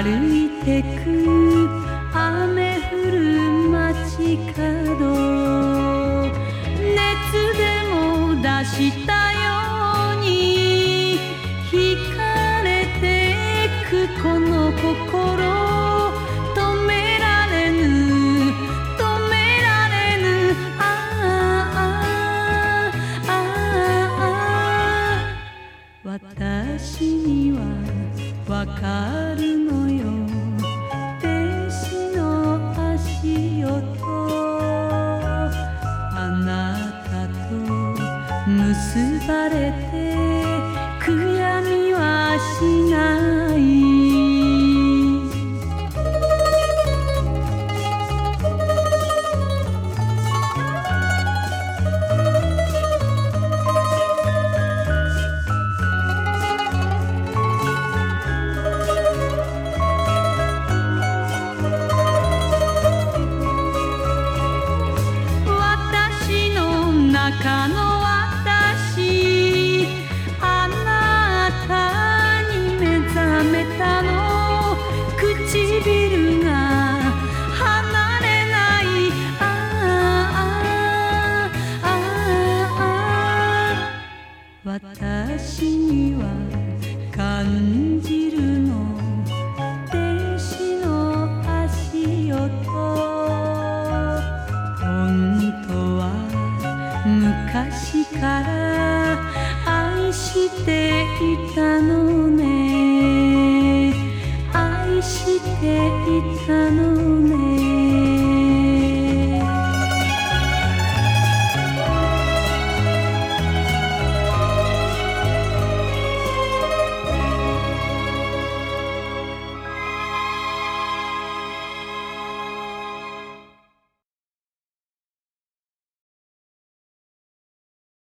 歩いてく雨降る街角、熱でも出したように惹かれてくこの心、止められぬ止められぬ、私にはわかるのよ、天使の足音、あなたと結ばれて悔やみはしない。中の私、あなたに目覚めたの、唇が離れない、私には感じるの、天使の足音、本当は昔から愛していたのね、愛していたの。